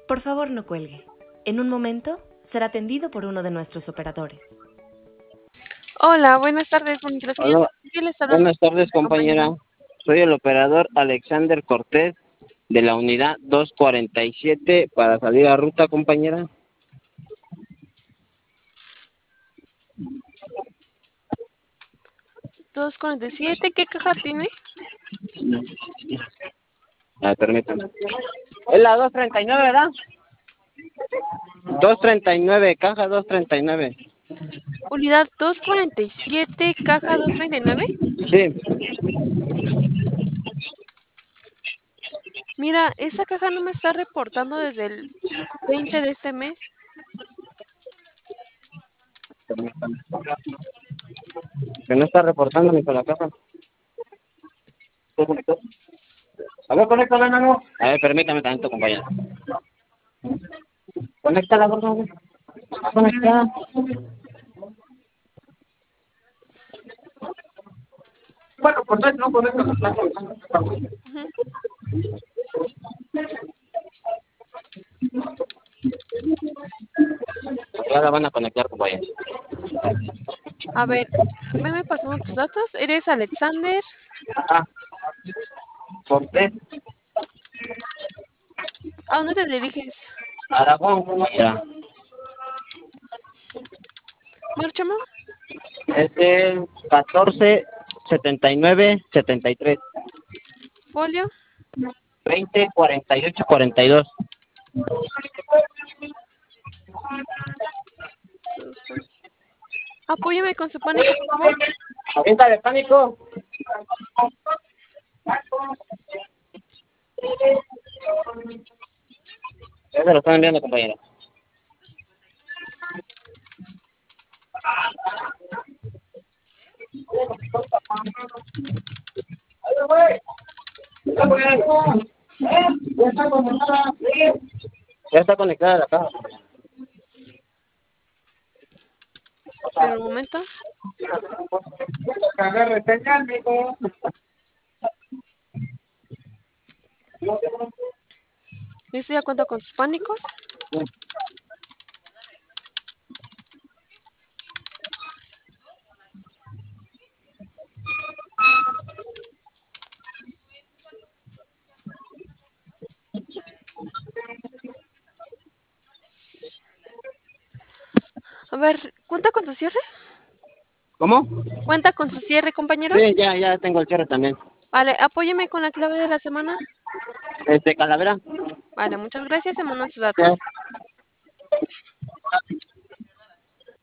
Por favor, no cuelgue. En un momento será atendido por uno de nuestros operadores. Hola, buenas tardes, bonita señora. Hola, ¿Qué le está dando buenas tardes, compañera. Soy el operador Alexander Cortés de la unidad 247 para salir a ruta, compañera. ¿247? ¿Qué caja tiene? Permítame. Es la 239, ¿verdad? 239, caja 239. Unidad 247, caja 239. Sí. Mira, esa caja no me está reportando desde el 20 de este mes. Permítame. Que no está reportando ni con la caja. A ver, conéctala, Nano. A ver, permítame tanto, compañero. Conéctala, por favor. Conectada. Bueno, pues no conéctala. Ujú. Ya la van a conectar, compañero. A ver, veme pasando tus datos. ¿Eres Alexander? Ajá. Cortés, ¿A dónde te diriges? Aragón, compañera. Márchame. Es el 147973. Folio. 204842. Apóyame con su pánico, por favor. Avienta de pánico. Ya se lo están enviando, compañero. Ya está conectada la caja. Pero un momento. Agarre señal, mijo. ¿Listo? ¿Ya cuenta con sus pánicos? A ver, ¿cuenta con su cierre? ¿Cómo? ¿Cuenta con su cierre, compañero? Sí, ya tengo el cierre también. Vale, apóyeme con la clave de la semana. Calavera. Vale, muchas gracias. Se mandan sus datos. Ya.